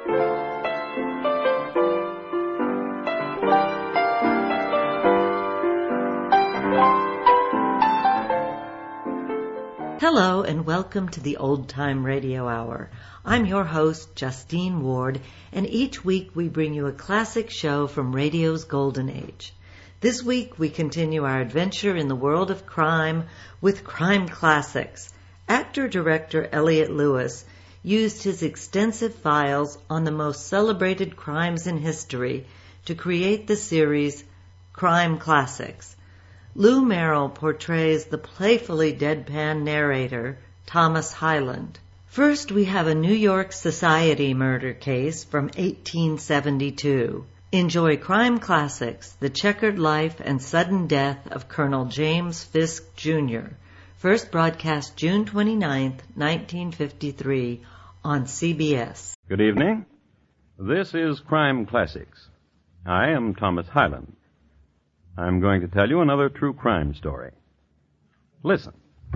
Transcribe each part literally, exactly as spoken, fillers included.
Hello and welcome to the Old Time Radio Hour. I'm your host, Justine Ward, and each week we bring you a classic show from radio's golden age. This week we continue our adventure in the world of crime with Crime Classics. Actor-director Elliott Lewis used his extensive files on the most celebrated crimes in history to create the series Crime Classics. Lou Merrill portrays the playfully deadpan narrator, Thomas Hyland. First, we have a New York Society murder case from eighteen seventy-two. Enjoy Crime Classics, The Checkered Life and Sudden Death of Colonel James Fisk, Junior First broadcast June twenty-ninth, nineteen fifty-three on C B S. Good evening. This is Crime Classics. I am Thomas Hyland. I'm going to tell you another true crime story. Listen.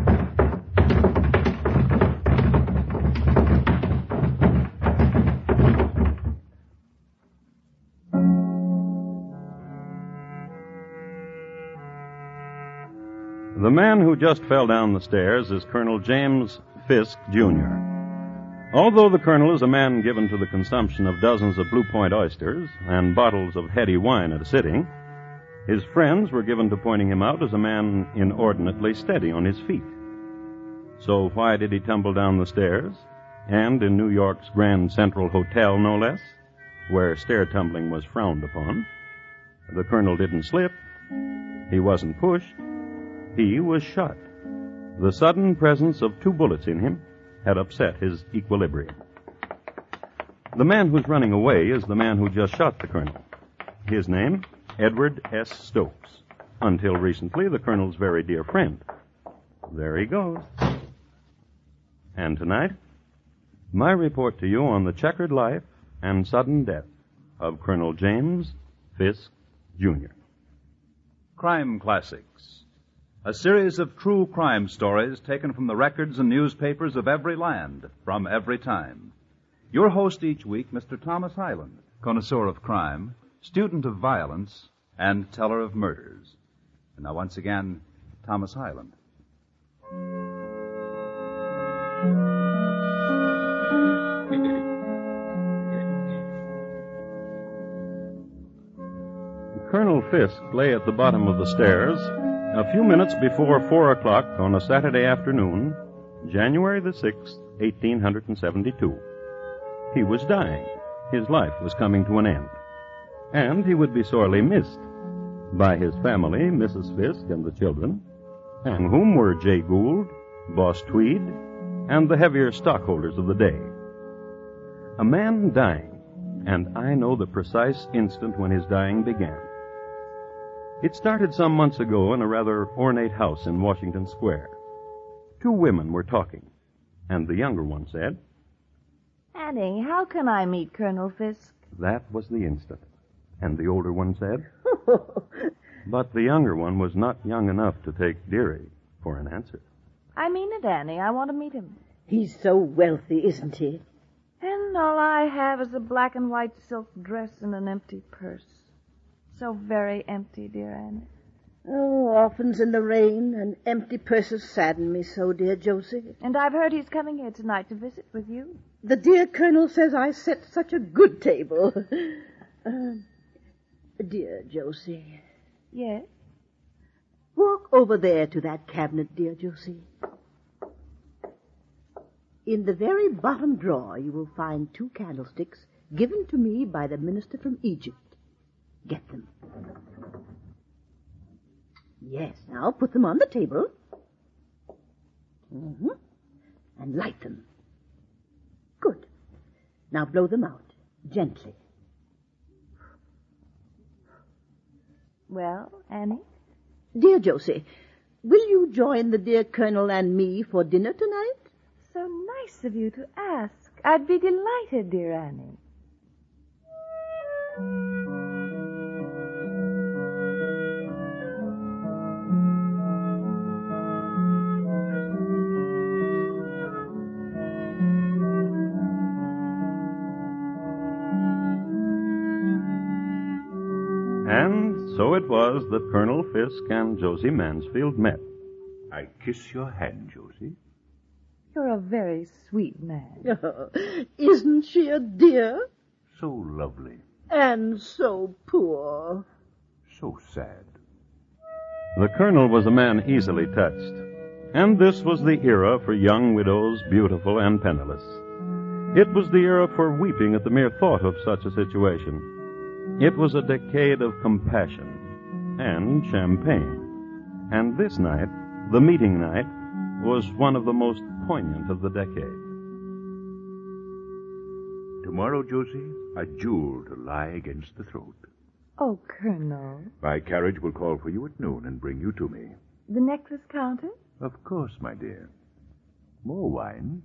The man who just fell down the stairs is Colonel James Fisk, Junior Although the colonel is a man given to the consumption of dozens of Blue Point oysters and bottles of heady wine at a sitting, his friends were given to pointing him out as a man inordinately steady on his feet. So why did he tumble down the stairs, and in New York's Grand Central Hotel, no less, where stair tumbling was frowned upon? The colonel didn't slip. He wasn't pushed. He was shot. The sudden presence of two bullets in him had upset his equilibrium. The man who's running away is the man who just shot the colonel. His name? Edward S. Stokes. Until recently, the colonel's very dear friend. There he goes. And tonight, my report to you on the checkered life and sudden death of Colonel James Fisk, Junior Crime Classics, a series of true crime stories taken from the records and newspapers of every land, from every time. Your host each week, Mister Thomas Hyland, connoisseur of crime, student of violence, and teller of murders. And now, once again, Thomas Hyland. Colonel Fisk lay at the bottom of the stairs a few minutes before four o'clock on a Saturday afternoon, January the sixth, eighteen seventy-two. He was dying. His life was coming to an end. And he would be sorely missed by his family, Missus Fisk, and the children, among whom were Jay Gould, Boss Tweed, and the heavier stockholders of the day. A man dying, and I know the precise instant when his dying began. It started some months ago in a rather ornate house in Washington Square. Two women were talking, and the younger one said, "Annie, how can I meet Colonel Fisk?" That was the instant. And the older one said, but the younger one was not young enough to take Dearie for an answer. "I mean it, Annie. I want to meet him." "He's so wealthy, isn't he?" "And all I have is a black and white silk dress and an empty purse. So very empty, dear Annie." "Oh, orphans in the rain and empty purses sadden me so, dear Josie." "And I've heard he's coming here tonight to visit with you." "The dear Colonel says I set such a good table." uh, dear Josie. "Yes?" "Walk over there to that cabinet, dear Josie. In the very bottom drawer you will find two candlesticks given to me by the minister from Egypt. Get them." "Yes, now put them on the table. Mm-hmm. And light them. Good. Now blow them out, gently." "Well, Annie?" "Dear Josie, will you join the dear Colonel and me for dinner tonight?" "So nice of you to ask. I'd be delighted, dear Annie." And so it was that Colonel Fisk and Josie Mansfield met. I kiss your hand, Josie. You're a very sweet man. Oh, isn't she a dear? So lovely. And so poor. So sad. The Colonel was a man easily touched, and this was the era for young widows, beautiful and penniless. It was the era for weeping at the mere thought of such a situation. It was a decade of compassion and champagne. And this night, the meeting night, was one of the most poignant of the decade. Tomorrow, Josie, a jewel to lie against the throat. Oh, Colonel. My carriage will call for you at noon and bring you to me. The necklace counter? Of course, my dear. More wine?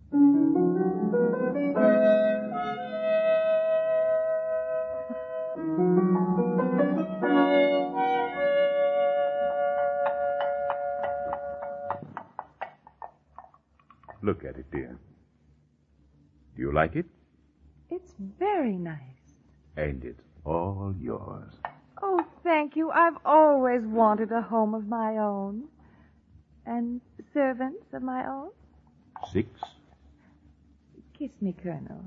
Look at it, dear. Do you like it? It's very nice. And it's all yours. Oh, thank you. I've always wanted a home of my own. And servants of my own. Six? Kiss me, Colonel.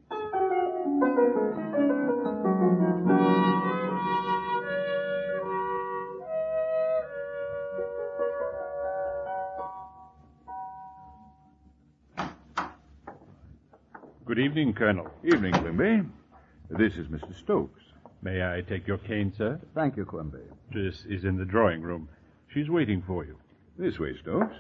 Good evening, Colonel. Evening, Quimby. This is Mister Stokes. May I take your cane, sir? Thank you, Quimby. This is in the drawing room. She's waiting for you. This way, Stokes.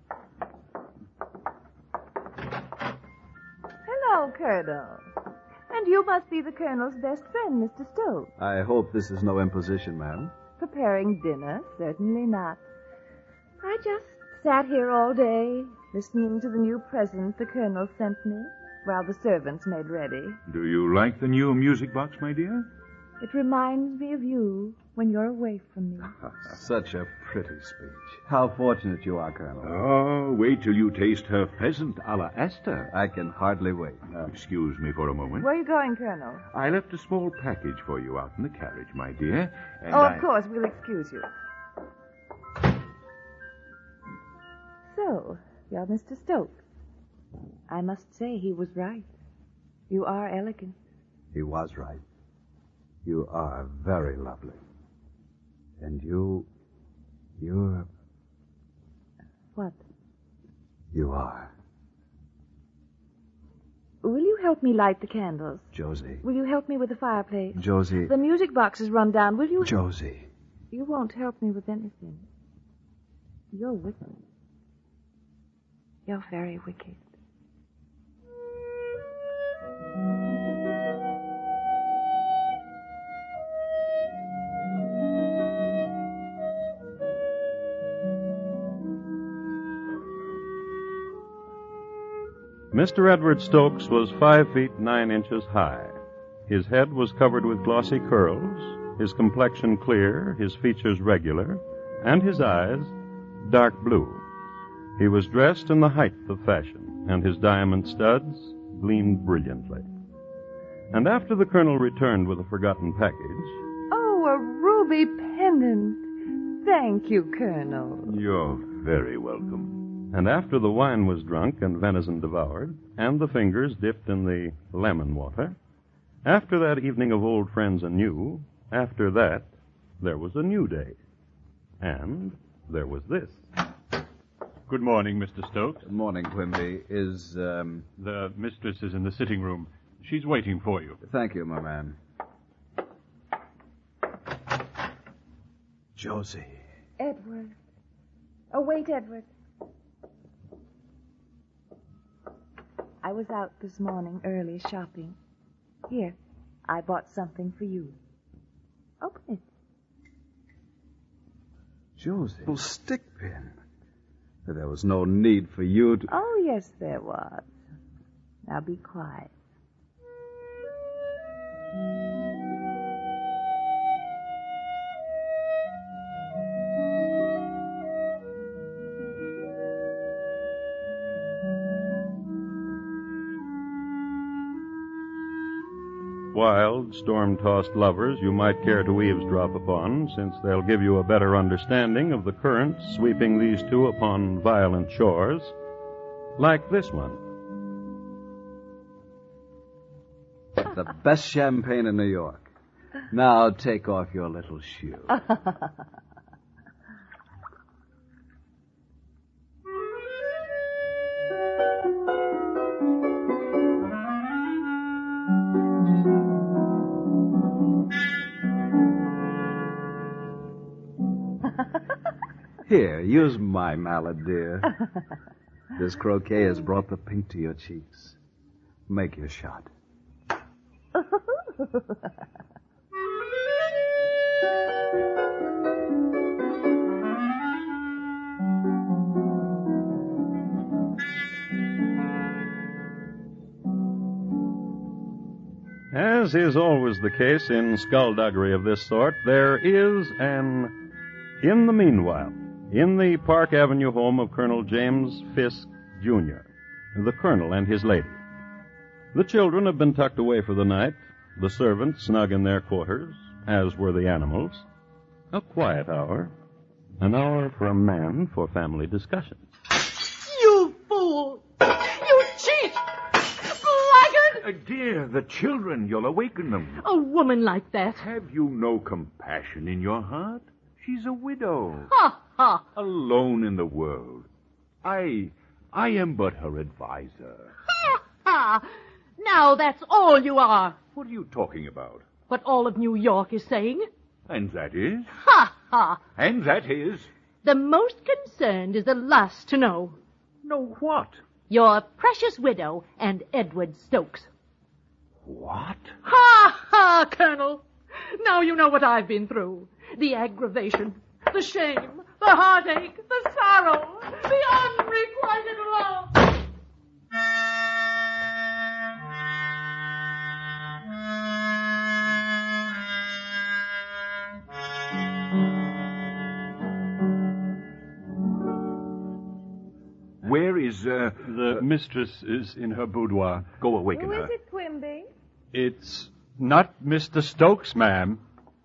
Hello, Colonel. And you must be the Colonel's best friend, Mister Stokes. I hope this is no imposition, madam. Preparing dinner? Certainly not. I just sat here all day, listening to the new present the Colonel sent me, while the servants made ready. Do you like the new music box, my dear? It reminds me of you when you're away from me. Such a pretty speech. How fortunate you are, Colonel. Oh, wait till you taste her pheasant a la Esther. I can hardly wait. Uh, excuse me for a moment. Where are you going, Colonel? I left a small package for you out in the carriage, my dear. And oh, I... of course. We'll excuse you. So, you're Mister Stokes. I must say he was right. You are elegant. He was right. You are very lovely. And you... You're... What? You are. Will you help me light the candles? Josie. Will you help me with the fireplace? Josie. The music box is run down. Will you... Josie. You won't help me with anything. You're wicked. You're very wicked. Mister Edward Stokes was five feet nine inches high. His head was covered with glossy curls, his complexion clear, his features regular, and his eyes dark blue. He was dressed in the height of fashion, and his diamond studs gleamed brilliantly. And after the Colonel returned with a forgotten package... Oh, a ruby pendant. Thank you, Colonel. You're very welcome. And after the wine was drunk and venison devoured, and the fingers dipped in the lemon water, after that evening of old friends and new, after that, there was a new day. And there was this. Good morning, Mister Stokes. Good morning, Quimby. Is, um... The mistress is in the sitting room. She's waiting for you. Thank you, my man. Josie. Edward. Oh, wait, Edward. I was out this morning early shopping. Here, I bought something for you. Open it. Josie. Well, stick pin. There was no need for you to... Oh, yes, there was. Now be quiet. wild, storm-tossed lovers you might care to eavesdrop upon, since they'll give you a better understanding of the currents sweeping these two upon violent shores, like this one. The best champagne in New York. Now take off your little shoe. Here, use my mallet, dear. This croquet has brought the pink to your cheeks. Make your shot. As is always the case in skullduggery of this sort, there is an in the meanwhile in the Park Avenue home of Colonel James Fisk, Junior, the colonel and his lady. The children have been tucked away for the night, the servants snug in their quarters, as were the animals. A quiet hour, an hour for a man for family discussions. You fool! You cheat! Blackguard! Uh, dear, the children, you'll awaken them. A woman like that. Have you no compassion in your heart? She's a widow. Ha, ha. Alone in the world. I, I am but her advisor. Ha, ha. Now that's all you are. What are you talking about? What all of New York is saying. And that is? Ha, ha. And that is? The most concerned is the last to know. Know what? Your precious widow and Edward Stokes. What? Ha, ha, Colonel. Now you know what I've been through. The aggravation, the shame, the heartache, the sorrow, the unrequited love. Where is, uh... The uh, mistress is in her boudoir. Go awaken Who her. is it, Quimby? It's not Mister Stokes, ma'am.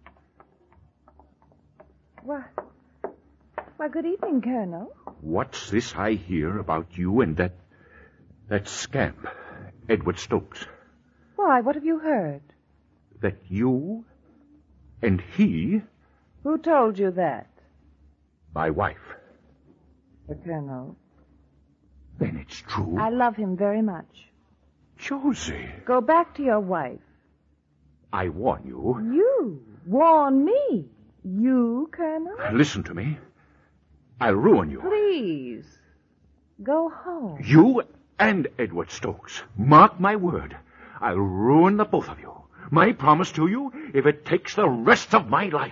Why, why, good evening, Colonel. What's this I hear about you and that... that scamp, Edward Stokes? Why, what have you heard? That you and he... Who told you that? My wife. The Colonel. Then it's true. I love him very much. Josie. Go back to your wife. I warn you. You warn me? You, Colonel? Listen to me. I'll ruin you. Please. Go home. You and Edward Stokes. Mark my word. I'll ruin the both of you. My promise to you, if it takes the rest of my life.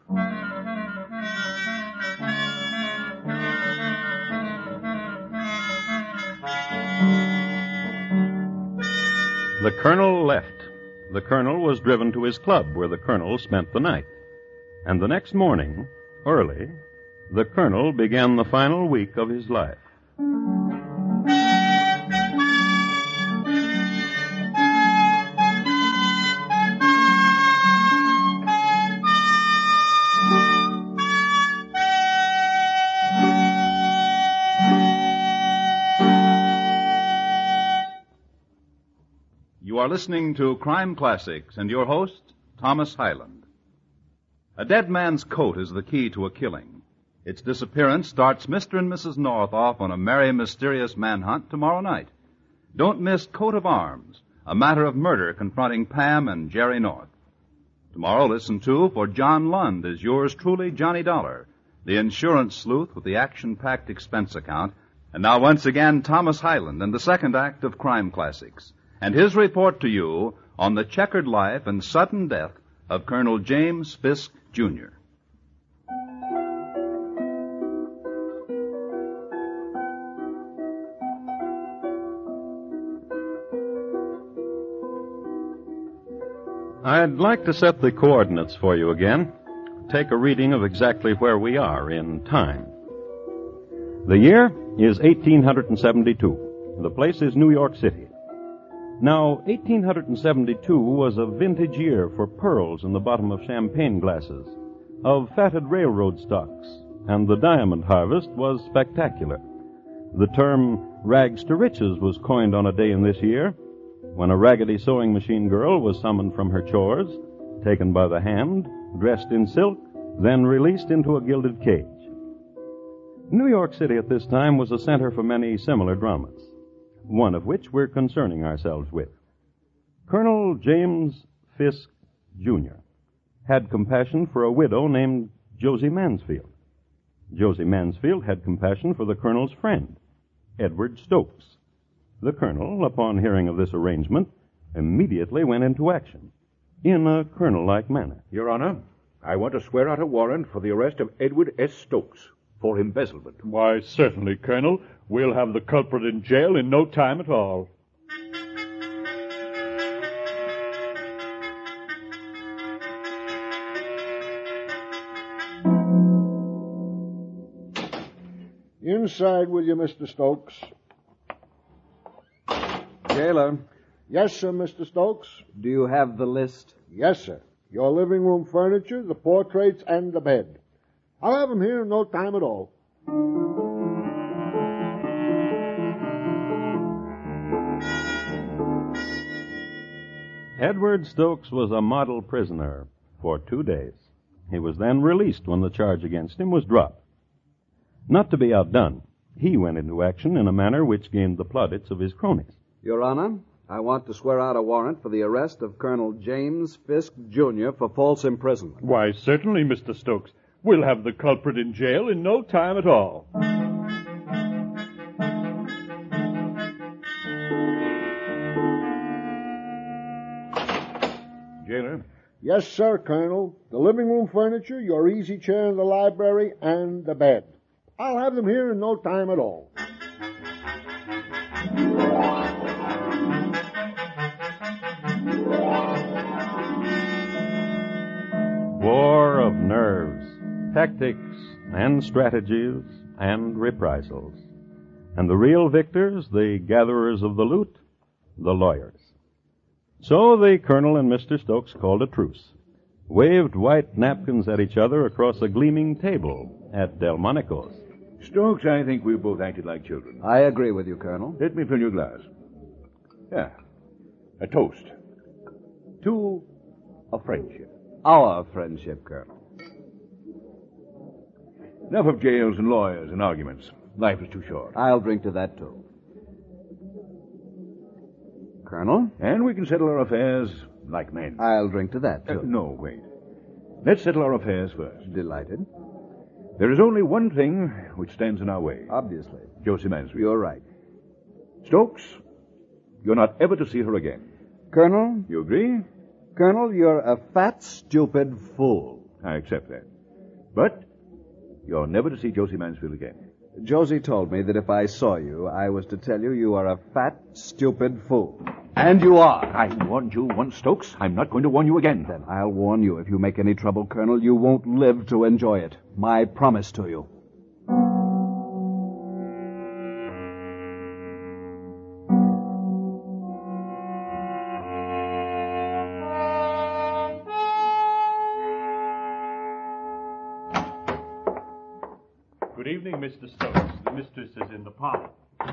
The colonel left. The colonel was driven to his club, where the colonel spent the night. And the next morning, early, the colonel began the final week of his life. You are listening to Crime Classics and your host, Thomas Hyland. A dead man's coat is the key to a killing. Its disappearance starts Mister and Missus North off on a merry, mysterious manhunt tomorrow night. Don't miss Coat of Arms, a matter of murder confronting Pam and Jerry North. Tomorrow, listen to For John Lund as yours truly, Johnny Dollar, the insurance sleuth with the action-packed expense account. And now once again, Thomas Hyland and the second act of Crime Classics, and his report to you on the checkered life and sudden death of Colonel James Fisk, Junior I'd like to set the coordinates for you again. Take a reading of exactly where we are in time. The year is eighteen seventy-two. The place is New York City. Now, eighteen seventy-two was a vintage year for pearls in the bottom of champagne glasses, of fatted railroad stocks, and the diamond harvest was spectacular. The term rags to riches was coined on a day in this year, when a raggedy sewing machine girl was summoned from her chores, taken by the hand, dressed in silk, then released into a gilded cage. New York City at this time was a center for many similar dramas, one of which we're concerning ourselves with. Colonel James Fisk, Junior had compassion for a widow named Josie Mansfield. Josie Mansfield had compassion for the colonel's friend, Edward Stokes. The colonel, upon hearing of this arrangement, immediately went into action, in a colonel-like manner. Your Honor, I want to swear out a warrant for the arrest of Edward S. Stokes for embezzlement. Why, certainly, Colonel. We'll have the culprit in jail in no time at all. Inside, will you, Mister Stokes? Jailer, Yes, sir, Mister Stokes. do you have the list? Yes, sir. Your living room furniture, the portraits, and the bed. I'll have them here in no time at all. Edward Stokes was a model prisoner for two days. He was then released when the charge against him was dropped. Not to be outdone, he went into action in a manner which gained the plaudits of his cronies. Your Honor, I want to swear out a warrant for the arrest of Colonel James Fisk, Junior for false imprisonment. Why, certainly, Mister Stokes. We'll have the culprit in jail in no time at all. Jailer? Yes, sir, Colonel. The living room furniture, your easy chair in the library, and the bed. I'll have them here in no time at all. War of nerves, tactics, and strategies, and reprisals. And the real victors, the gatherers of the loot, the lawyers. So the colonel and Mister Stokes called a truce, waved white napkins at each other across a gleaming table at Delmonico's. Stokes, I think we both acted like children. I agree with you, Colonel. Let me fill your glass. Yeah. A toast. To a friendship. Our friendship, Colonel. Enough of jails and lawyers and arguments. Life is too short. I'll drink to that, too. Colonel? And we can settle our affairs like men. I'll drink to that, Uh, too. no, wait. Let's settle our affairs first. Delighted. There is only one thing which stands in our way. Obviously. Josie Mansfield. You're right. Stokes, you're not ever to see her again. Colonel? You agree? Colonel, you're a fat, stupid fool. I accept that. But you're never to see Josie Mansfield again. Josie told me that if I saw you, I was to tell you you are a fat, stupid fool. And you are. I warned you once, Stokes. I'm not going to warn you again. Then I'll warn you, if you make any trouble, Colonel, you won't live to enjoy it. My promise to you. Good evening, Mister Stokes. The mistress is in the parlor.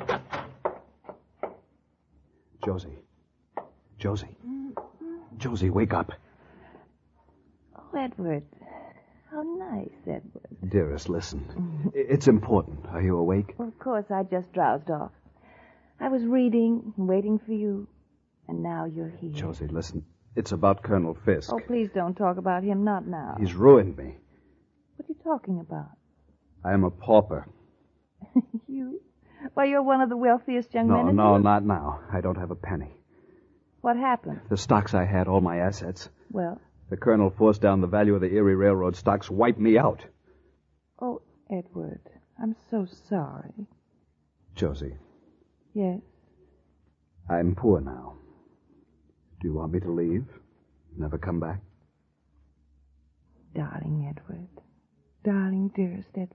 Josie. Josie. Josie, wake up. Oh, Edward. How nice, Edward. Dearest, listen. It's important. Are you awake? Well, of course, I just drowsed off. I was reading and waiting for you, and now you're here. Josie, listen. It's about Colonel Fisk. Oh, please don't talk about him, not now. He's ruined me. What are you talking about? I'm a pauper. You? Why, you're one of the wealthiest young No, men in no, the... not now. I don't have a penny. What happened? The stocks I had, all my assets. Well? The colonel forced down the value of the Erie Railroad stocks, wiped me out. Oh, Edward, I'm so sorry. Josie, Yes? I'm poor now. Do you want me to leave? Never come back? Darling Edward. Darling, dearest Edward.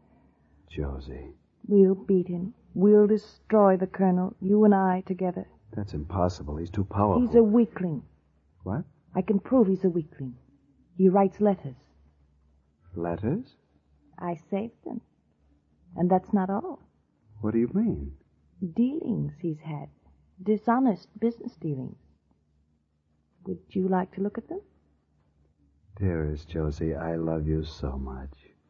Josie. We'll beat him. We'll destroy the colonel, you and I together. That's impossible. He's too powerful. He's a weakling. What? I can prove he's a weakling. He writes letters. Letters? I saved them. And that's not all. What do you mean? Dealings he's had. Dishonest business dealings. Would you like to look at them? Dearest Josie, I love you so much.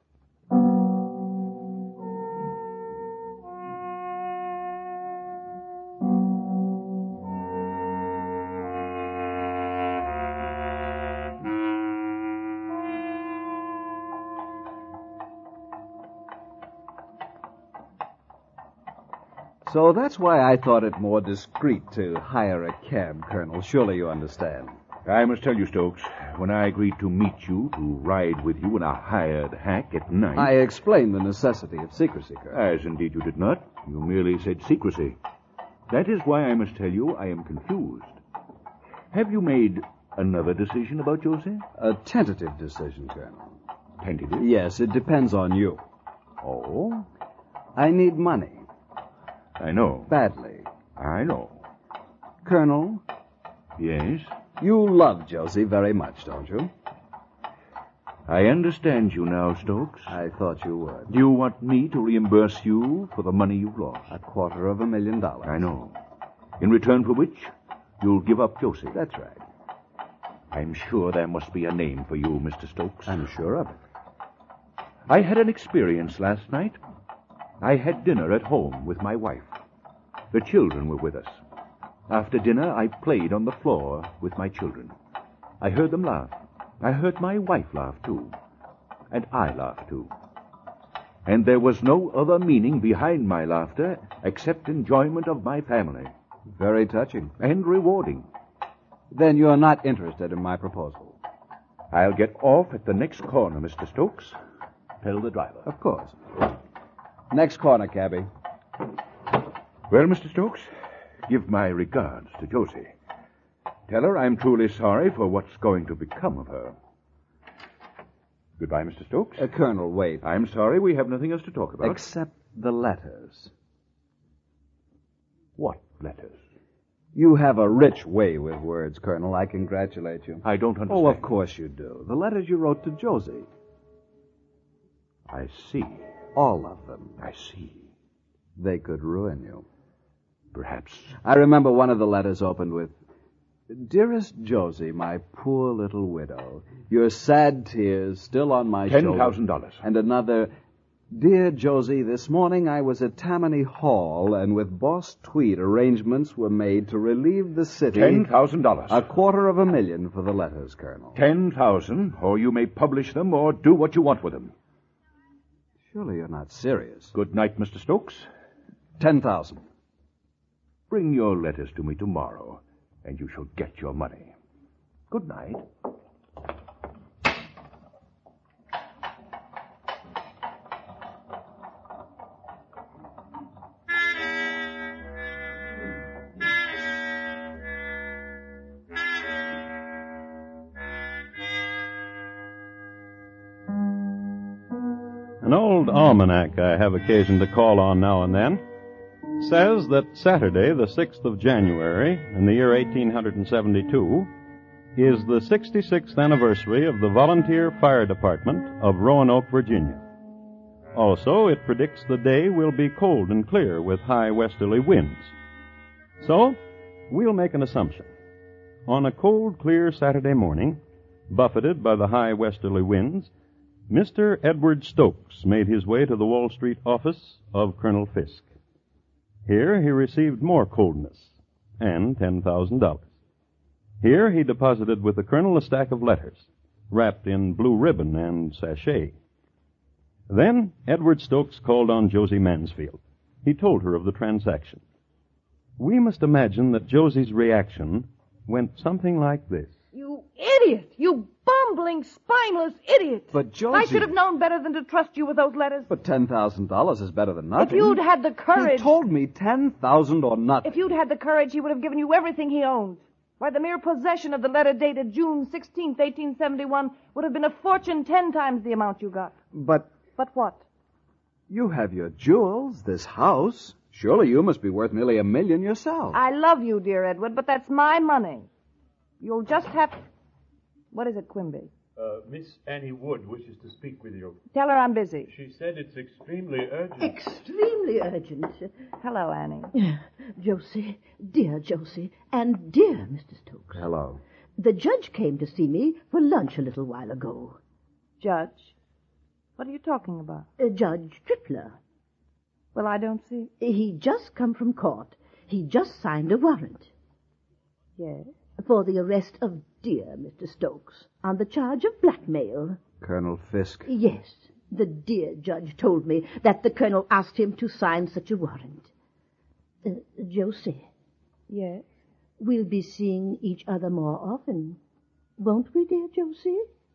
So that's why I thought it more discreet to hire a cab, Colonel. Surely you understand. I must tell you, Stokes, when I agreed to meet you, to ride with you in a hired hack at night... I explained the necessity of secrecy, Colonel. As indeed you did not. You merely said secrecy. That is why I must tell you I am confused. Have you made another decision about Josie? A tentative decision, Colonel. Tentative? Yes, it depends on you. Oh? I need money. I know. Badly. I know. Colonel? Yes? You love Josie very much, don't you? I understand you now, Stokes. I thought you would. Do you want me to reimburse you for the money you've lost? A quarter of a million dollars. I know. In return for which, you'll give up Josie. That's right. I'm sure there must be a name for you, Mister Stokes. I'm sure of it. I had an experience last night. I had dinner at home with my wife. The children were with us. After dinner, I played on the floor with my children. I heard them laugh. I heard my wife laugh, too. And I laughed, too. And there was no other meaning behind my laughter except enjoyment of my family. Very touching. And rewarding. Then you're not interested in my proposal. I'll get off at the next corner, Mister Stokes. Tell the driver. Of course. Next corner, cabby. Well, Mister Stokes, give my regards to Josie. Tell her I'm truly sorry for what's going to become of her. Goodbye, Mister Stokes. Uh, Colonel, wait. I'm sorry we have nothing else to talk about. Except the letters. What letters? You have a rich way with words, Colonel. I congratulate you. I don't understand. Oh, of course you do. The letters you wrote to Josie. I see. All of them. I see. They could ruin you. Perhaps. I remember one of the letters opened with, Dearest Josie, my poor little widow, your sad tears still on my shoulder. Ten thousand dollars. And another, Dear Josie, this morning I was at Tammany Hall, and with Boss Tweed arrangements were made to relieve the city... Ten thousand dollars. A quarter of a million for the letters, Colonel. Ten thousand, or you may publish them or do what you want with them. Surely you're not serious. Good night, Mister Stokes. Ten thousand. Bring your letters to me tomorrow, and you shall get your money. Good night. An old almanac I have occasion to call on now and then says that Saturday, the sixth of January, in the year eighteen seventy-two, is the sixty-sixth anniversary of the Volunteer Fire Department of Roanoke, Virginia. Also, it predicts the day will be cold and clear with high westerly winds. So, we'll make an assumption. On a cold, clear Saturday morning, buffeted by the high westerly winds, Mister Edward Stokes made his way to the Wall Street office of Colonel Fisk. Here he received more coldness and ten thousand dollars. Here he deposited with the colonel a stack of letters, wrapped in blue ribbon and sachet. Then Edward Stokes called on Josie Mansfield. He told her of the transaction. We must imagine that Josie's reaction went something like this. You idiot! You bumbling, spineless idiot! But, Josie... I should have known better than to trust you with those letters. But ten thousand dollars is better than nothing. If you'd had the courage... He told me ten thousand dollars or nothing. If you'd had the courage, he would have given you everything he owned. Why, the mere possession of the letter dated June sixteenth, eighteen seventy-one would have been a fortune ten times the amount you got. But... But what? You have your jewels, this house. Surely you must be worth nearly a million yourself. I love you, dear Edward, but that's my money. You'll just have... What is it, Quimby? Uh, Miss Annie Wood wishes to speak with you. Tell her I'm busy. She said it's extremely urgent. Extremely urgent. Hello, Annie. Josie, dear Josie, and dear Mister Stokes. Hello. The judge came to see me for lunch a little while ago. Judge? What are you talking about? Uh, Judge Tripler. Well, I don't see... He just come from court. He just signed a warrant. Yes? For the arrest of dear Mister Stokes on the charge of blackmail. Colonel Fisk? Yes. The dear judge told me that the colonel asked him to sign such a warrant. Uh, Josie. Yes? We'll be seeing each other more often, won't we, dear Josie?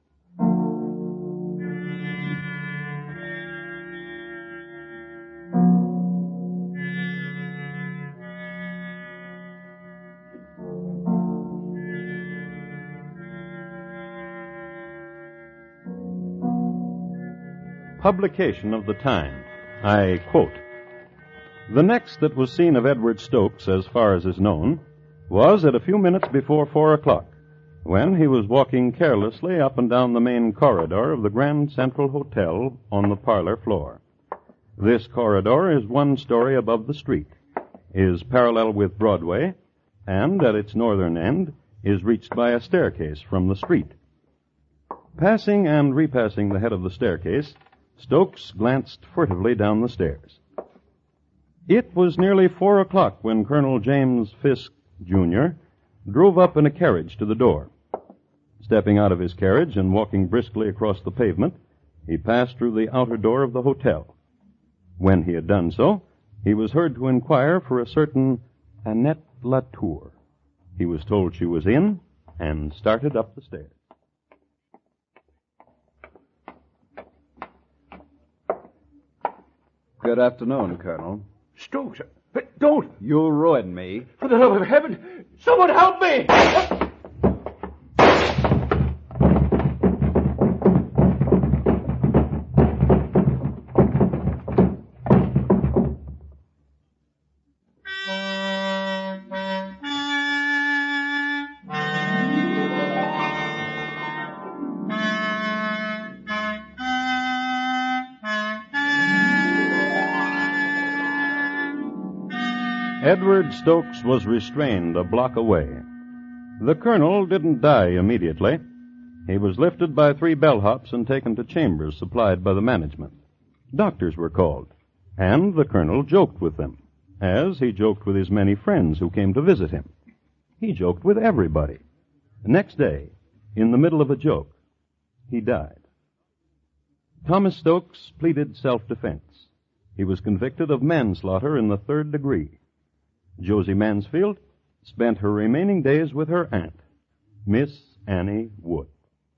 Publication of the time. I quote, "The next that was seen of Edward Stokes, as far as is known, was at a few minutes before four o'clock, when he was walking carelessly up and down the main corridor of the Grand Central Hotel on the parlor floor. This corridor is one story above the street, is parallel with Broadway, and at its northern end is reached by a staircase from the street. Passing and repassing the head of the staircase, Stokes glanced furtively down the stairs. It was nearly four o'clock when Colonel James Fisk, Junior, drove up in a carriage to the door. Stepping out of his carriage and walking briskly across the pavement, he passed through the outer door of the hotel. When he had done so, he was heard to inquire for a certain Annette Latour. He was told she was in and started up the stairs. Good afternoon, Colonel. Stokes, but don't! You ruined me. For the love of heaven, someone help me! Edward Stokes was restrained a block away. The colonel didn't die immediately. He was lifted by three bellhops and taken to chambers supplied by the management. Doctors were called, and the colonel joked with them, as he joked with his many friends who came to visit him. He joked with everybody. The next day, in the middle of a joke, he died. Thomas Stokes pleaded self-defense. He was convicted of manslaughter in the third degree. Josie Mansfield spent her remaining days with her aunt, Miss Annie Wood.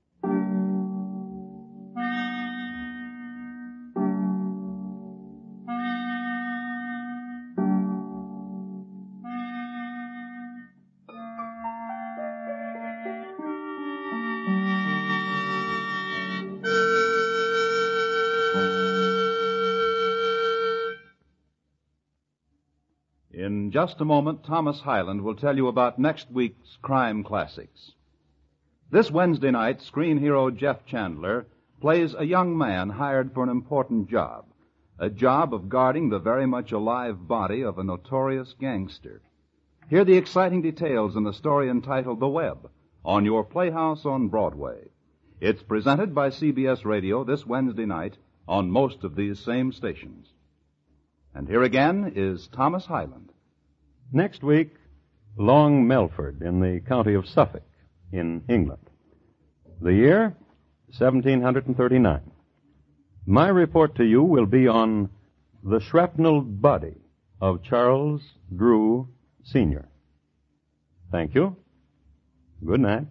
In just a moment, Thomas Hyland will tell you about next week's Crime Classics. This Wednesday night, screen hero Jeff Chandler plays a young man hired for an important job, a job of guarding the very much alive body of a notorious gangster. Hear the exciting details in the story entitled The Web on your Playhouse on Broadway. It's presented by C B S Radio this Wednesday night on most of these same stations. And here again is Thomas Hyland. Next week, Long Melford in the county of Suffolk in England. The year, seventeen thirty-nine. My report to you will be on the shrapnelled body of Charles Drew, Senior Thank you. Good night.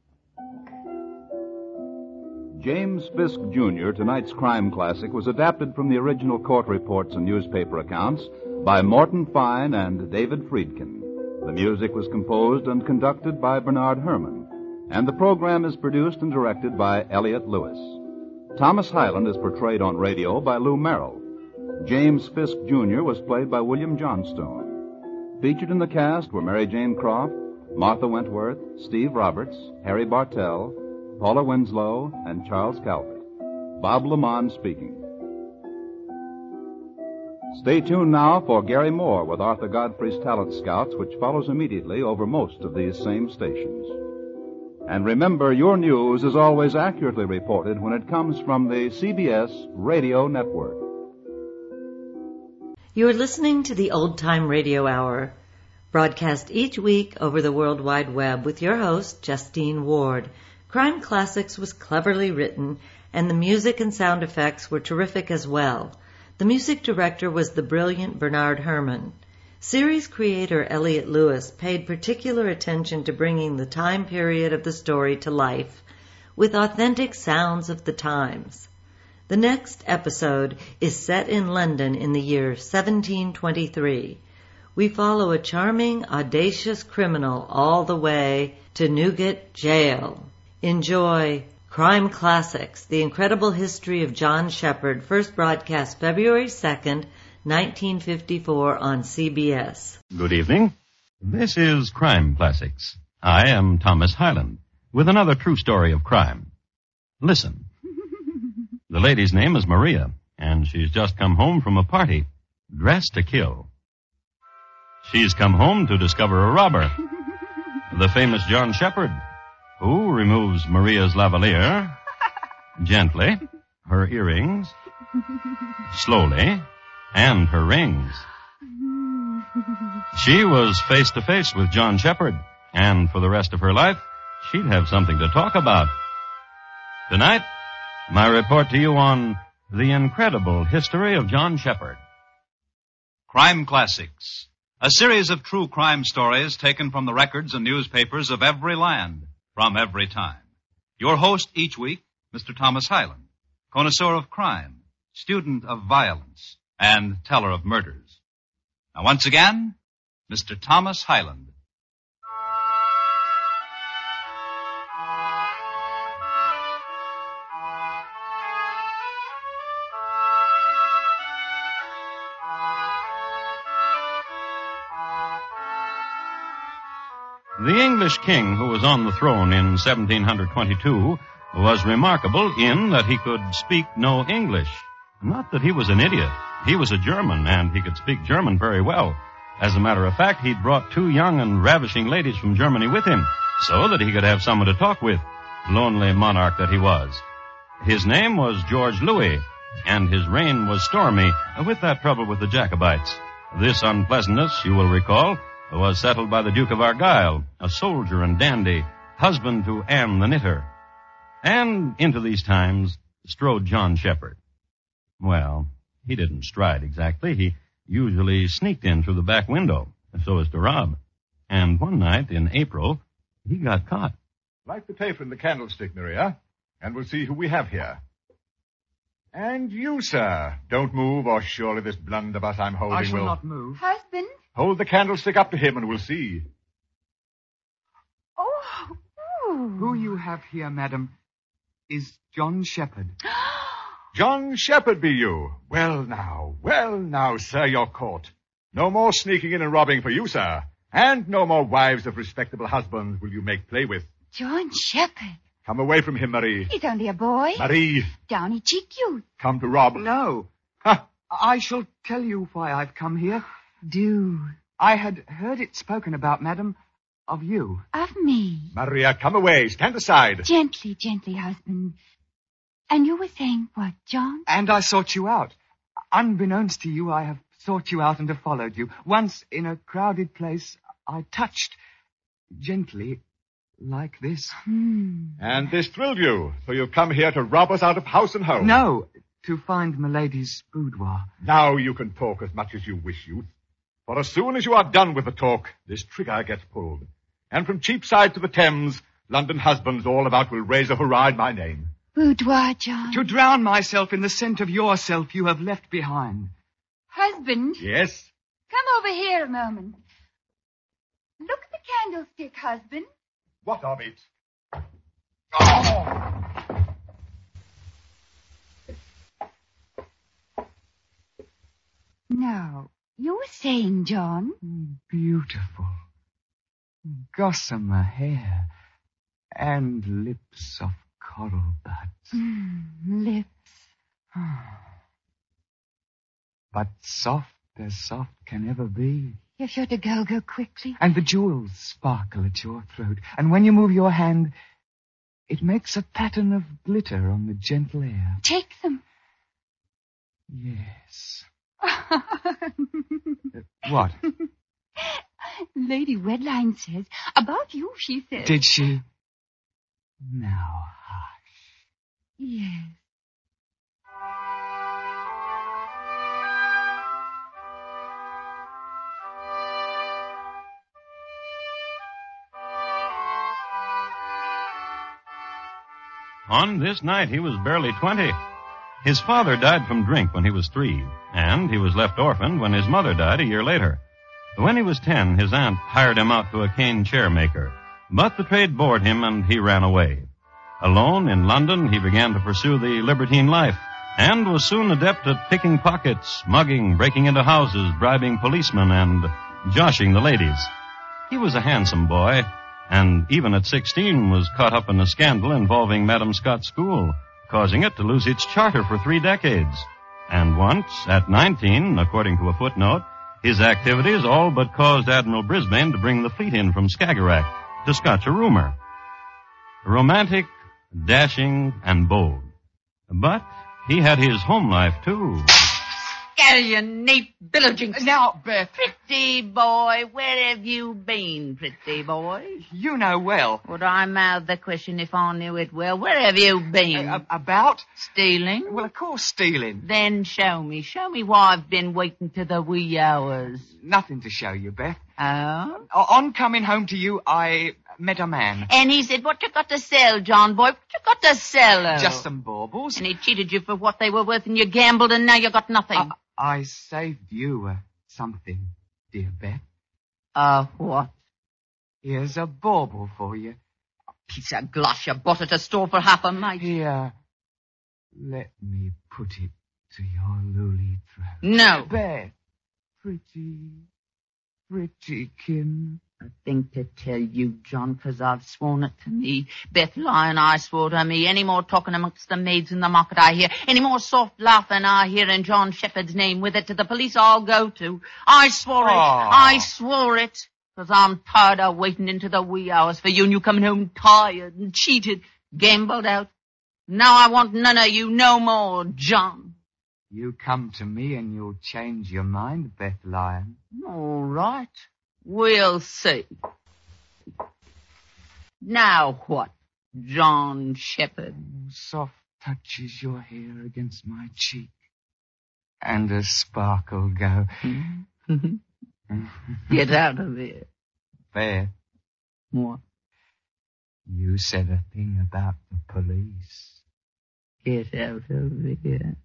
James Fisk, Junior, tonight's crime classic, was adapted from the original court reports and newspaper accounts by Morton Fine and David Friedkin. The music was composed and conducted by Bernard Herrmann, and the program is produced and directed by Elliott Lewis. Thomas Hyland is portrayed on radio by Lou Merrill. James Fisk, Junior was played by William Johnstone. Featured in the cast were Mary Jane Croft, Martha Wentworth, Steve Roberts, Harry Bartell, Paula Winslow, and Charles Calvert. Bob Lamont speaking. Stay tuned now for Gary Moore with Arthur Godfrey's Talent Scouts, which follows immediately over most of these same stations. And remember, your news is always accurately reported when it comes from the C B S Radio Network. You are listening to the Old Time Radio Hour, broadcast each week over the World Wide Web with your host, Justine Ward. Crime Classics was cleverly written, and the music and sound effects were terrific as well. The music director was the brilliant Bernard Herrmann. Series creator Elliot Lewis paid particular attention to bringing the time period of the story to life with authentic sounds of the times. The next episode is set in London in the year seventeen twenty-three. We follow a charming, audacious criminal all the way to Newgate Jail. Enjoy Crime Classics, The Incredible History of John Shepherd, first broadcast February second, nineteen fifty-four on C B S. Good evening. This is Crime Classics. I am Thomas Hyland with another true story of crime. Listen. The lady's name is Maria, and she's just come home from a party, dressed to kill. She's come home to discover a robber, the famous John Shepherd, who removes Maria's lavalier gently, her earrings, slowly, and her rings. She was face to face with John Shepherd, and for the rest of her life, she'd have something to talk about. Tonight, my report to you on The Incredible History of John Shepherd. Crime Classics, a series of true crime stories taken from the records and newspapers of every land, from every time. Your host each week, Mister Thomas Hyland, connoisseur of crime, student of violence, and teller of murders. Now once again, Mister Thomas Hyland. The English king who was on the throne in seventeen twenty-two was remarkable in that he could speak no English. Not that he was an idiot. He was a German, and he could speak German very well. As a matter of fact, he'd brought two young and ravishing ladies from Germany with him, so that he could have someone to talk with, lonely monarch that he was. His name was George Louis, and his reign was stormy, with that trouble with the Jacobites. This unpleasantness, you will recall, was settled by the Duke of Argyle, a soldier and dandy, husband to Anne the knitter. And into these times strode John Shepherd. Well, he didn't stride exactly. He usually sneaked in through the back window, so as to rob. And one night in April, he got caught. Light the taper in the candlestick, Maria, and we'll see who we have here. And you, sir, don't move, or surely this blunderbuss I'm holding will... I shall not move. Husband? Hold the candlestick up to him and we'll see. Oh, ooh. Who you have here, madam, is John Shepherd. John Shepherd be you? Well now, well now, sir, you're caught. No more sneaking in and robbing for you, sir. And no more wives of respectable husbands will you make play with. John Shepherd. Come away from him, Marie. He's only a boy. Marie. Downy cheek youth. Come to rob. No. Huh. I shall tell you why I've come here. Do. I had heard it spoken about, madam, of you. Of me. Maria, come away. Stand aside. Gently, gently, husband. And you were saying what, John? And I sought you out. Unbeknownst to you, I have sought you out and have followed you. Once, in a crowded place, I touched gently like this. Hmm. And this thrilled you, so you've come here to rob us out of house and home. No, to find Milady's boudoir. Now you can talk as much as you wish, youth. For as soon as you are done with the talk, this trigger gets pulled. And from Cheapside to the Thames, London husbands all about will raise a hurrah in my name. Boudoir, John. To drown myself in the scent of yourself you have left behind. Husband. Yes? Come over here a moment. Look at the candlestick, husband. What of it? Oh! Now, you were saying, John? Beautiful. Gossamer hair and lips of coral buds. Mm, lips. But soft as soft can ever be. You're sure to go, go quickly. And the jewels sparkle at your throat. And when you move your hand, it makes a pattern of glitter on the gentle air. Take them. Yes. uh, what? Lady Wedline says, about you, she says. Did she? Now, hush. Yes. On this night, he was barely twenty. His father died from drink when he was three, and he was left orphaned when his mother died a year later. When he was ten, his aunt hired him out to a cane chair maker, but the trade bored him and he ran away. Alone in London, he began to pursue the libertine life and was soon adept at picking pockets, mugging, breaking into houses, bribing policemen, and joshing the ladies. He was a handsome boy, and even at sixteen was caught up in a scandal involving Madam Scott's school, causing it to lose its charter for three decades. And once, at nineteen, according to a footnote, his activities all but caused Admiral Brisbane to bring the fleet in from Skagerrak to scotch a rumor. Romantic, dashing, and bold. But he had his home life, too. Scallion-nape billowjinks. Now, Beth. Pretty boy, where have you been, pretty boy? You know well. Would I mouth the question if I knew it well? Where have you been? Uh, about? Stealing? Well, of course stealing. Then show me. Show me why I've been waiting to the wee hours. Nothing to show you, Beth. Oh? On coming home to you, I met a man. And he said, what you got to sell, John boy? What you got to sell? Oh? Just some baubles. And he cheated you for what they were worth and you gambled and now you got nothing. Uh, I saved you uh, something, dear Beth. Uh, what? Here's a bauble for you. A piece of gloss you bought at a store for half a mite. Here, let me put it to your lily throat. No. Beth, pretty, pretty Kim. A thing to tell you, John, 'cause I've sworn it to me. Beth Lyon, I swore to me. Any more talking amongst the maids in the market I hear, any more soft laughing I hear in John Shepherd's name with it to the police I'll go to. I swore it. I swore it. 'Cause I'm tired of waiting into the wee hours for you and you coming home tired and cheated, gambled out. Now I want none of you no more, John. You come to me and you'll change your mind, Beth Lyon. All right. We'll see. Now what, John Shepherd? Soft touches your hair against my cheek, and a sparkle go. Get out of here. Beth. What? You said a thing about the police. Get out of here.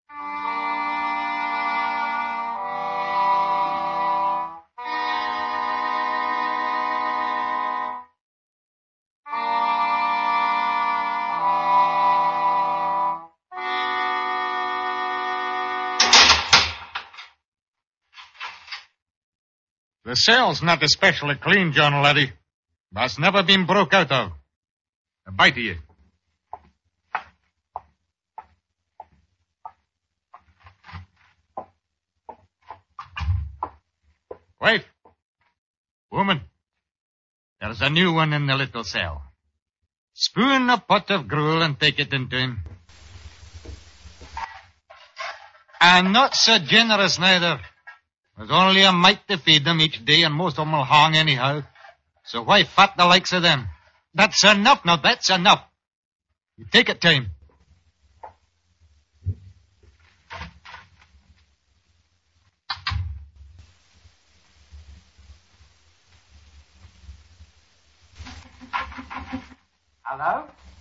The cell's not especially clean, John Laddie. That's never been broke out of. A bite of you. Wife. Woman. There's a new one in the little cell. Spoon a pot of gruel and take it into him. And not so generous neither. There's only a mite to feed them each day, and most of them will hang anyhow. So why fat the likes of them? That's enough, now that's enough. You take it to him. Hello?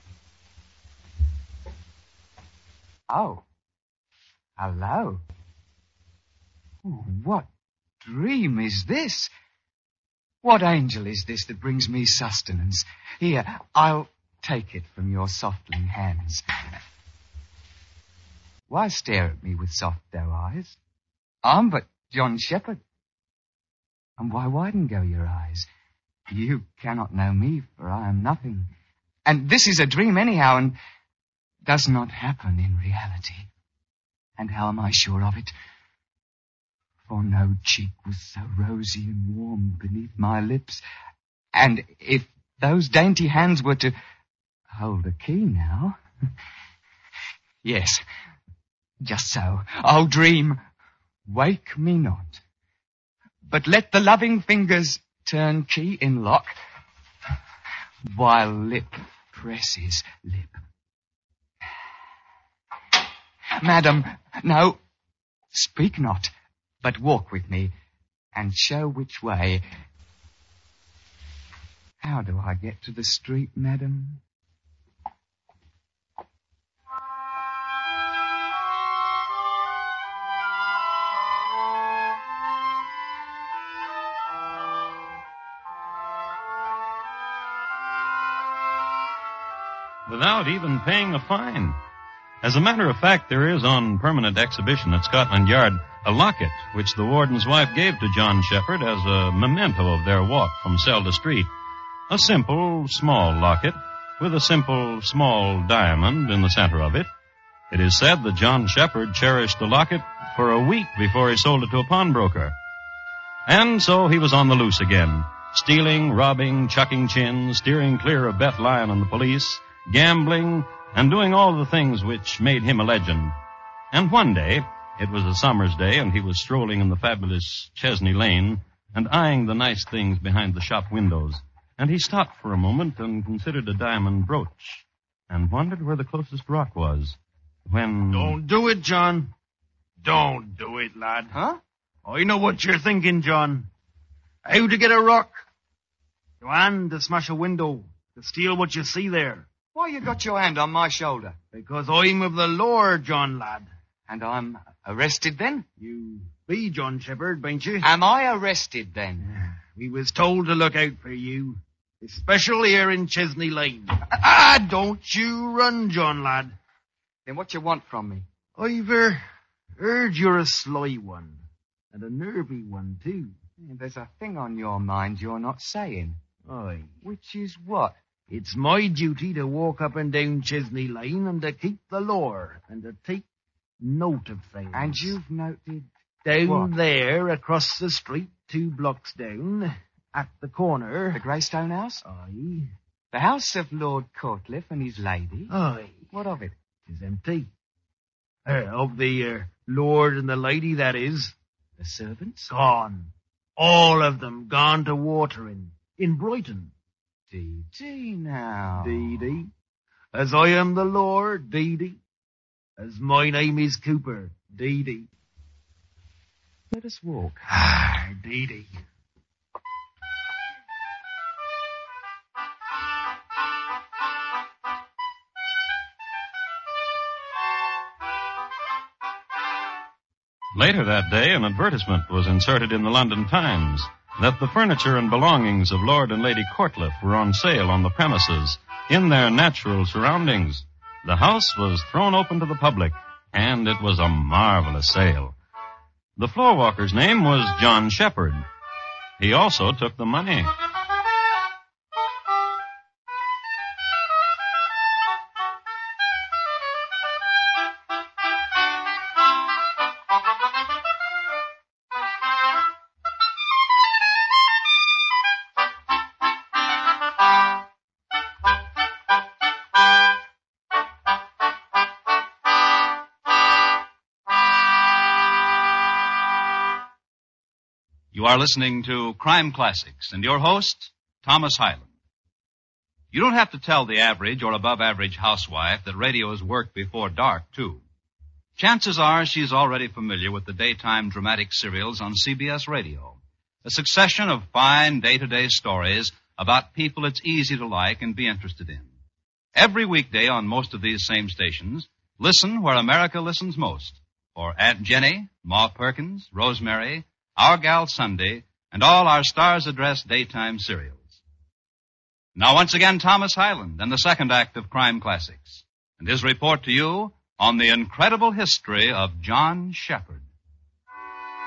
Oh. Hello. Oh, what dream is this? What angel is this that brings me sustenance? Here, I'll take it from your softling hands. Why stare at me with soft doe eyes? I'm but John Shepherd. And why widen go your eyes? You cannot know me, for I am nothing. And this is a dream anyhow, and does not happen in reality. And how am I sure of it? For no cheek was so rosy and warm beneath my lips. And if those dainty hands were to hold a key now... Yes, just so. Oh, dream, wake me not. But let the loving fingers turn key in lock, while lip presses lip. Madam, no, speak not, but walk with me, and show which way. How do I get to the street, madam? Without even paying a fine. As a matter of fact, there is on permanent exhibition at Scotland Yard a locket which the warden's wife gave to John Shepherd as a memento of their walk from cell to street. A simple, small locket with a simple, small diamond in the center of it. It is said that John Shepherd cherished the locket for a week before he sold it to a pawnbroker. And so he was on the loose again, stealing, robbing, chucking chins, steering clear of Beth Lyon and the police, gambling, and doing all the things which made him a legend. And one day, it was a summer's day, and he was strolling in the fabulous Chesney Lane and eyeing the nice things behind the shop windows. And he stopped for a moment and considered a diamond brooch and wondered where the closest rock was. When... Don't do it, John. Don't do it, lad. Huh? I know what you're thinking, John. How to get a rock. Your hand to smash a window, to steal what you see there. Why you got your hand on my shoulder? Because I'm of the law, John, lad. And I'm arrested then? You be John Shepherd, bain't you? Am I arrested then? We was told to look out for you, especially here in Chesney Lane. Ah, don't you run, John, lad. Then what you want from me? I've uh, heard you're a sly one, and a nervy one, too. Yeah, there's a thing on your mind you're not saying. Aye. Which is what? It's my duty to walk up and down Chesney Lane and to keep the law and to take note of things. And you've noted down what? There, across the street, two blocks down, at the corner. The Greystone House? Aye. The house of Lord Courtliff and his lady? Aye. What of it? It's empty. Uh, of the uh, Lord and the lady, that is. The servants? Gone. All of them gone to watering in Brighton. Dee dee now. Dee dee. As I am the Lord, dee dee. As my name is Cooper, dee dee. Let us walk. Ah, dee dee. Later that day, an advertisement was inserted in the London Times that the furniture and belongings of Lord and Lady Courtliff were on sale on the premises in their natural surroundings. The house was thrown open to the public, and it was a marvelous sale. The floorwalker's name was John Shepherd. He also took the money. You are listening to Crime Classics, and your host, Thomas Hyland. You don't have to tell the average or above-average housewife that radio's work before dark, too. Chances are she's already familiar with the daytime dramatic serials on C B S Radio, a succession of fine day-to-day stories about people it's easy to like and be interested in. Every weekday on most of these same stations, listen where America listens most, for Aunt Jenny, Ma Perkins, Rosemary, Our Gal Sunday, and all our Stars Address daytime serials. Now once again, Thomas Hyland and the second act of Crime Classics, and his report to you on the incredible history of John Shepherd.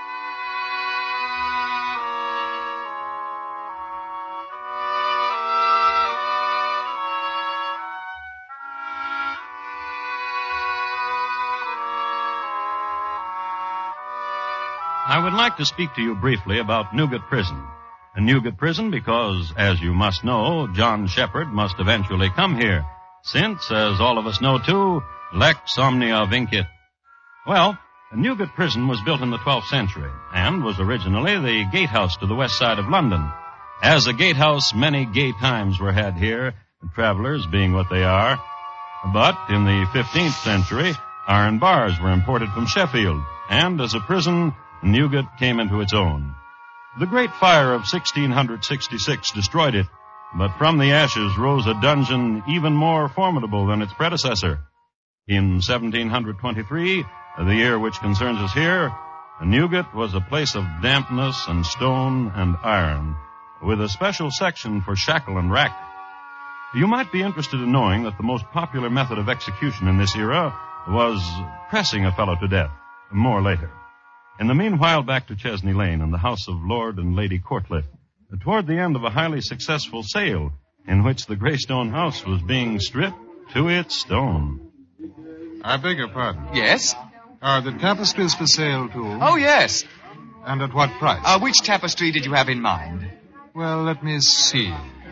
I would like to speak to you briefly about Newgate Prison. And Newgate Prison because, as you must know, John Shepherd must eventually come here, since, as all of us know too, lex omnia vincit. Well, Newgate Prison was built in the twelfth century and was originally the gatehouse to the west side of London. As a gatehouse, many gay times were had here, travelers being what they are. But in the fifteenth century, iron bars were imported from Sheffield, and as a prison, Newgate came into its own. The Great Fire of sixteen sixty-six destroyed it, but from the ashes rose a dungeon even more formidable than its predecessor. In seventeen twenty-three, the year which concerns us here, Newgate was a place of dampness and stone and iron, with a special section for shackle and rack. You might be interested in knowing that the most popular method of execution in this era was pressing a fellow to death, more later. In the meanwhile, back to Chesney Lane and the house of Lord and Lady Courtleigh, toward the end of a highly successful sale in which the Greystone house was being stripped to its stone. I beg your pardon. Yes? Are the tapestries for sale, too? Oh, yes. And at what price? Uh, which tapestry did you have in mind? Well, let me see.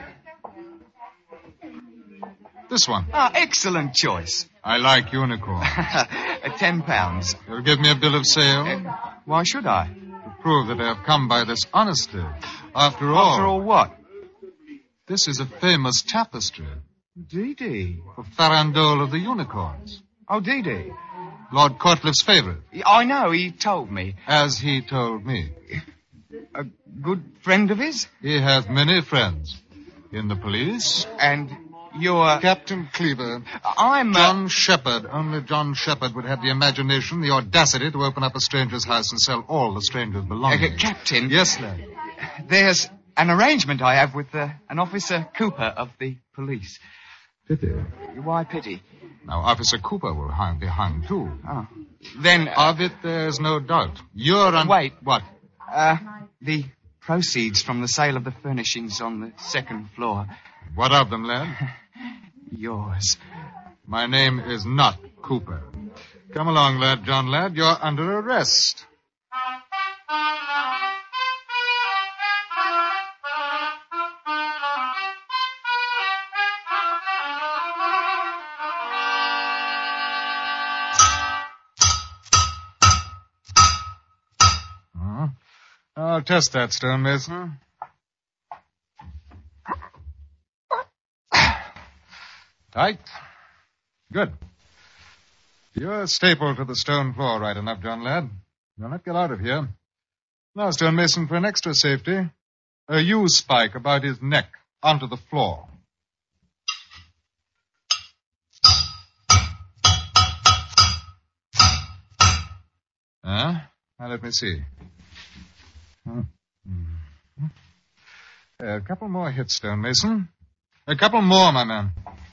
This one. Ah, excellent choice. I like unicorn. Ten pounds. You'll give me a bill of sale? Uh, why should I? To prove that I have come by this honestly. After all... After all what? This is a famous tapestry. Dee-dee. For Farandole of the Unicorns. Oh, Dee-dee. Lord Courtleigh's favourite. I know, he told me. As he told me. A good friend of his? He has many friends. In the police. And you're... Captain Cleaver. I'm... Uh... John Shepherd. Only John Shepherd would have the imagination, the audacity to open up a stranger's house and sell all the stranger's belongings. Uh, Captain. Yes, lad. There's an arrangement I have with uh, an Officer Cooper of the police. Pity. Why pity? Now, Officer Cooper will hang, be hung, too. Oh. Then... Uh, of it, there's no doubt. You're on... Wait. What? Uh, the proceeds from the sale of the furnishings on the second floor. What of them, lad? Yours. My name is not Cooper. Come along, lad, John, lad. You're under arrest. I'll test that, stonemason. Tight. Good. You're stapled to the stone floor right enough, John lad. You'll not get out of here. Now, stonemason, for an extra safety, a U-spike about his neck onto the floor. Huh? Now, let me see. A couple more hits, stonemason. A couple more, my man.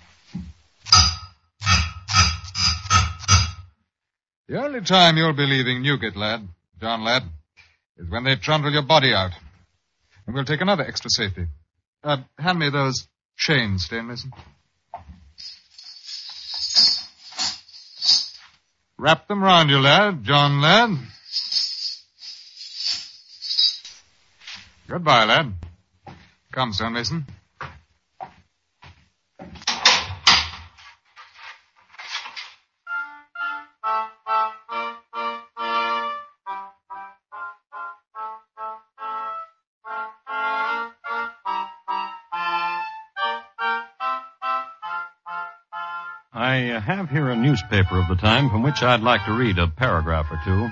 The only time you'll be leaving Newgate, lad, John lad, is when they trundle your body out. And we'll take another extra safety. Uh, hand me those chains, stonemason. Wrap them round you, lad, John lad. Goodbye, lad. Come, stonemason. I have here a newspaper of the time from which I'd like to read a paragraph or two.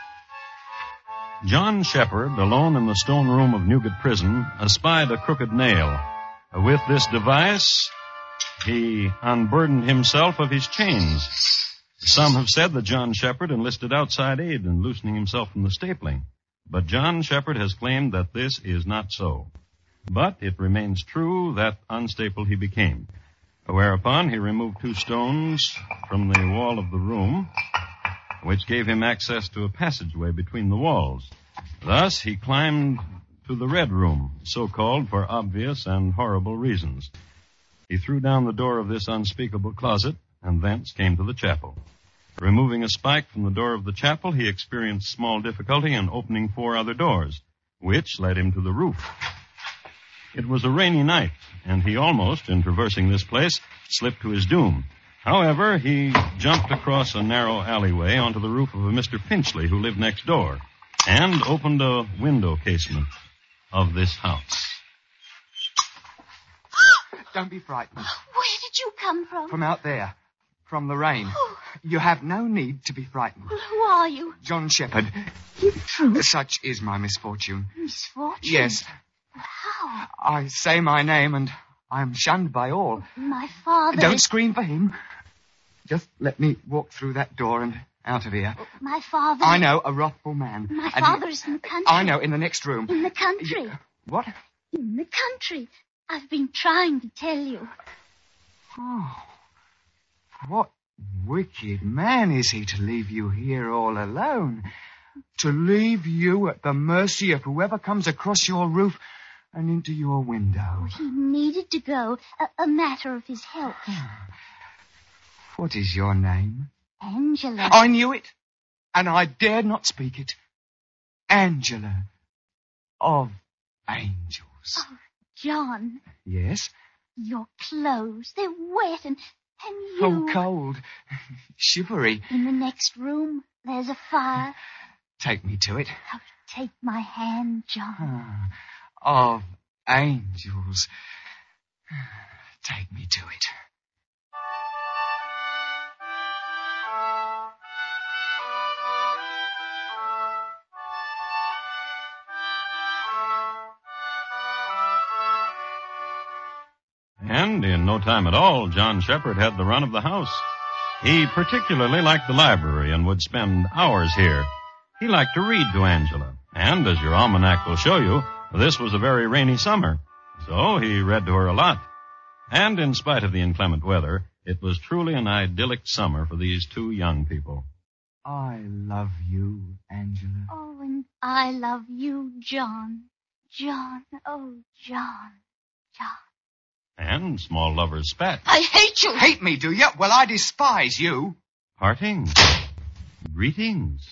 John Shepherd, alone in the stone room of Newgate Prison, espied a crooked nail. With this device, he unburdened himself of his chains. Some have said that John Shepherd enlisted outside aid in loosening himself from the stapling. But John Shepherd has claimed that this is not so. But it remains true that unstapled he became. Whereupon he removed two stones from the wall of the room, which gave him access to a passageway between the walls. Thus, he climbed to the Red Room, so called for obvious and horrible reasons. He threw down the door of this unspeakable closet, and thence came to the chapel. Removing a spike from the door of the chapel, he experienced small difficulty in opening four other doors, which led him to the roof. It was a rainy night, and he almost, in traversing this place, slipped to his doom. However, he jumped across a narrow alleyway onto the roof of a Mister Pinchley who lived next door, and opened a window casement of this house. Don't be frightened. Where did you come from? From out there. From the rain. Oh. You have no need to be frightened. Well, who are you? John Shepherd. The truth? Such is my misfortune. Misfortune? Yes. How? I say my name and I am shunned by all. My father... Don't scream for him. Just let me walk through that door and out of here. My father... I know, a wrathful man. My father is in the country. I know, in the next room. In the country. You... What? In the country. I've been trying to tell you. Oh... What wicked man is he to leave you here all alone? To leave you at the mercy of whoever comes across your roof and into your window. He needed to go. A, a matter of his health. What is your name? Angela. I knew it, and I dared not speak it. Angela of Angels. Oh, John. Yes? Your clothes, they're wet and... And you... Oh, cold. Shivery. In the next room, there's a fire. Take me to it. Oh, take my hand, John. Ah, of Angels. Take me to it. And in no time at all, John Shepherd had the run of the house. He particularly liked the library and would spend hours here. He liked to read to Angela. And, as your almanac will show you, this was a very rainy summer. So he read to her a lot. And in spite of the inclement weather, it was truly an idyllic summer for these two young people. I love you, Angela. Oh, and I love you, John. John, oh, John, John. And small lovers spat. I hate you. Hate me, do you? Well, I despise you. Parting. Greetings.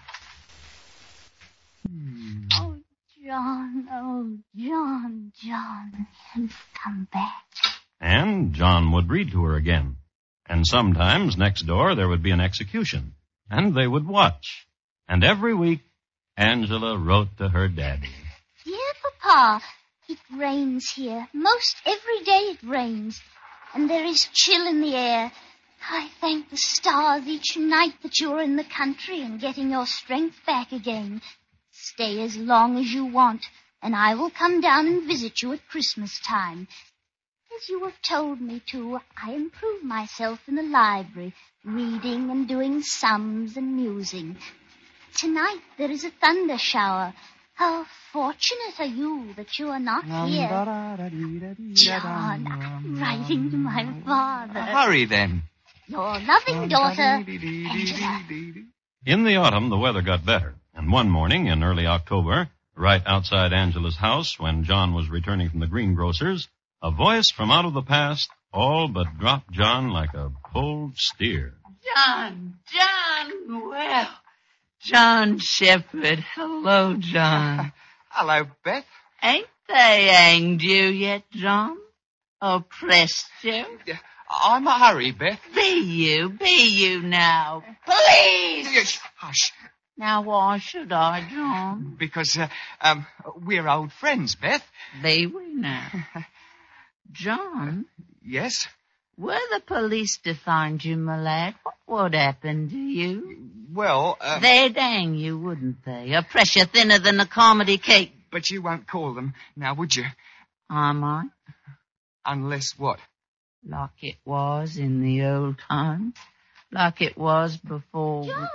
Hmm. Oh, John, oh, John, John, you've come back. And John would read to her again. And sometimes next door there would be an execution. And they would watch. And every week, Angela wrote to her daddy. Dear Papa, it rains here. Most every day it rains. And there is chill in the air. I thank the stars each night that you're in the country and getting your strength back again. Stay as long as you want, and I will come down and visit you at Christmas time. As you have told me to, I improve myself in the library, reading and doing sums and musing. Tonight there is a thunder shower. How fortunate are you that you are not here. John, I'm writing to my father. Hurry then. Your loving daughter, Angela. In the autumn, the weather got better. And one morning in early October, right outside Angela's house, when John was returning from the greengrocer's, a voice from out of the past all but dropped John like a pulled steer. John, John, well, John Shepherd. Hello, John. Hello, Beth. Ain't they hanged you yet, John? Oppressed you? I'm a hurry, Beth. Be you, be you now. Please! Hush. Now, why should I, John? Because, uh, um, we're old friends, Beth. Be we now? John? Yes? Were the police to find you, my lad, what would happen to you? Well, um... They'd hang you, wouldn't they? A pressure thinner than a comedy cake. But you won't call them, now would you? I might. Unless what? Like it was in the old times. Like it was before... John!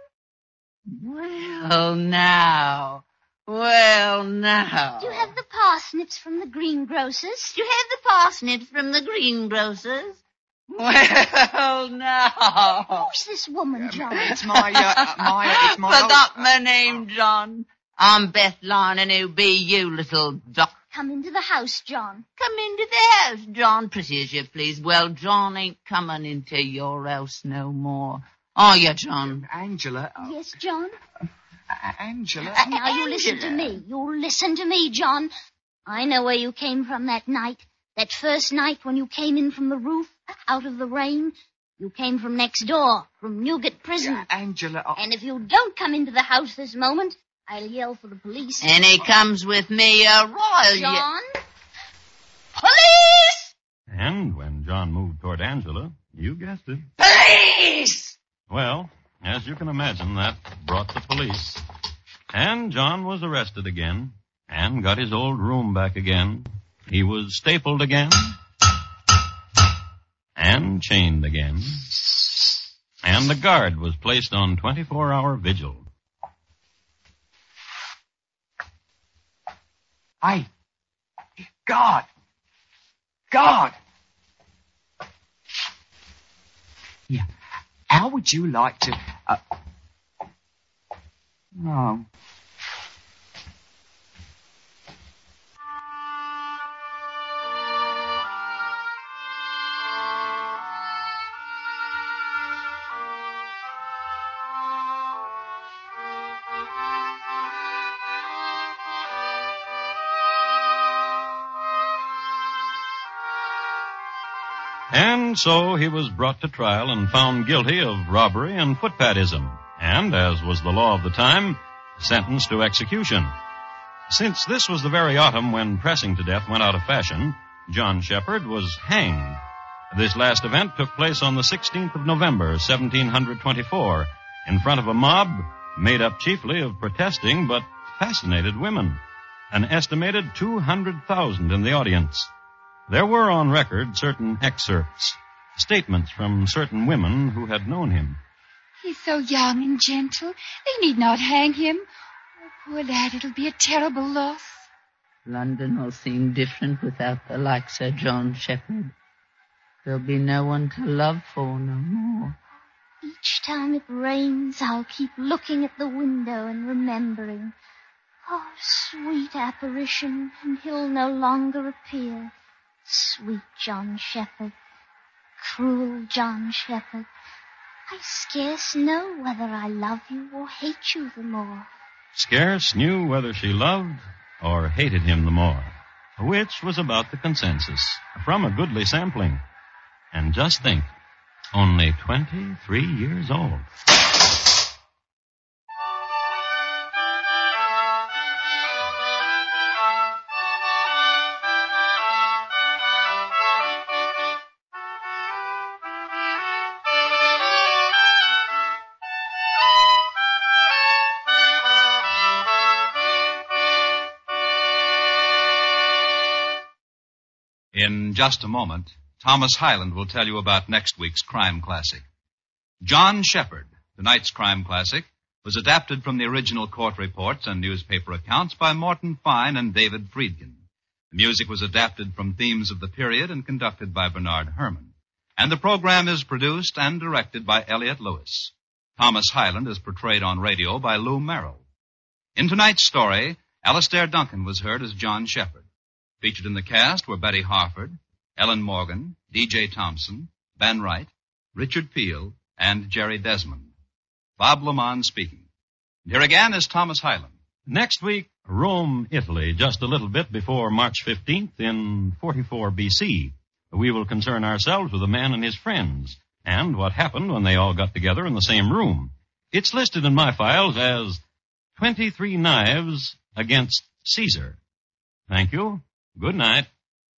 Well, now. Well, now. Do you have the parsnips from the greengrocer's? Do you have the parsnips from the greengrocer's? Well, now. Who's this woman, John? It's my, uh, my, it's my... Forgot old, uh, my name, John. I'm Beth Lyon, and who be you, little duck? Come into the house, John. Come into the house, John, pretty as you please. Well, John ain't coming into your house no more. Are you, John? Angela. Oh. Yes, John? Uh, Angela. Uh, now, you Angela. listen to me. You listen to me, John. I know where you came from that night. That first night when you came in from the roof, out of the rain. You came from next door, from Newgate Prison. Yeah, Angela. Oh. And if you don't come into the house this moment, I'll yell for the police. And he comes with me, uh, royal. John? Police! And when John moved toward Angela, you guessed it. Police! Well, as you can imagine, that brought the police. And John was arrested again and got his old room back again. He was stapled again and chained again. And the guard was placed on twenty-four hour vigil. I... God! God! Yeah. How would you like to... Uh... No. And so he was brought to trial and found guilty of robbery and footpadism, and, as was the law of the time, sentenced to execution. Since this was the very autumn when pressing to death went out of fashion, John Shepherd was hanged. This last event took place on the sixteenth of November, seventeen twenty-four, in front of a mob made up chiefly of protesting but fascinated women. An estimated two hundred thousand in the audience. There were on record certain excerpts, statements from certain women who had known him. He's so young and gentle. They need not hang him. Oh, poor lad, it'll be a terrible loss. London will seem different without the like Sir John Shepherd. There'll be no one to love for no more. Each time it rains, I'll keep looking at the window and remembering. Oh, sweet apparition, and he'll no longer appear. Sweet John Shepherd, cruel John Shepherd, I scarce know whether I love you or hate you the more. Scarce knew whether she loved or hated him the more, which was about the consensus from a goodly sampling. And just think, only twenty-three years old. In just a moment, Thomas Hyland will tell you about next week's crime classic. John Shepherd, tonight's crime classic, was adapted from the original court reports and newspaper accounts by Morton Fine and David Friedkin. The music was adapted from themes of the period and conducted by Bernard Herrmann. And the program is produced and directed by Elliot Lewis. Thomas Hyland is portrayed on radio by Lou Merrill. In tonight's story, Alastair Duncan was heard as John Shepherd. Featured in the cast were Betty Harford, Ellen Morgan, D J Thompson, Ben Wright, Richard Peel, and Jerry Desmond. Bob Lamont speaking. And here again is Thomas Hyland. Next week, Rome, Italy, just a little bit before March fifteenth in forty-four B C. We will concern ourselves with a man and his friends, and what happened when they all got together in the same room. It's listed in my files as twenty-three Knives Against Caesar. Thank you. Good night.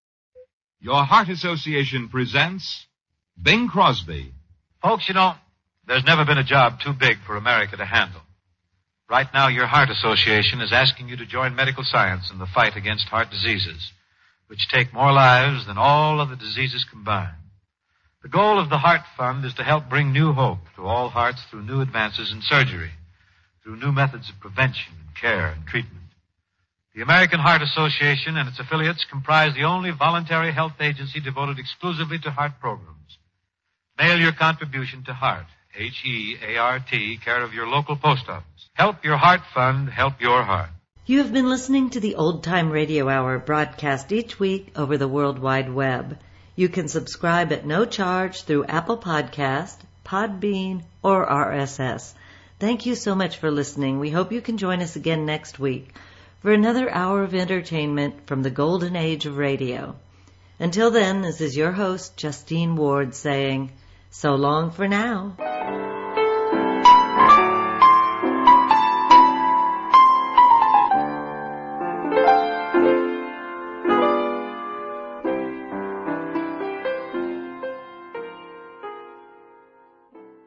Your Heart Association presents Bing Crosby. Folks, you know, there's never been a job too big for America to handle. Right now, your Heart Association is asking you to join medical science in the fight against heart diseases, which take more lives than all other diseases combined. The goal of the Heart Fund is to help bring new hope to all hearts through new advances in surgery, through new methods of prevention and care and treatment. The American Heart Association and its affiliates comprise the only voluntary health agency devoted exclusively to heart programs. Mail your contribution to HEART, H E A R T, care of your local post office. Help your Heart Fund, help your heart. You have been listening to the Old Time Radio Hour, broadcast each week over the World Wide Web. You can subscribe at no charge through Apple Podcast, Podbean, or R S S. Thank you so much for listening. We hope you can join us again next week for another hour of entertainment from the golden age of radio. Until then, this is your host, Justine Ward, saying, so long for now.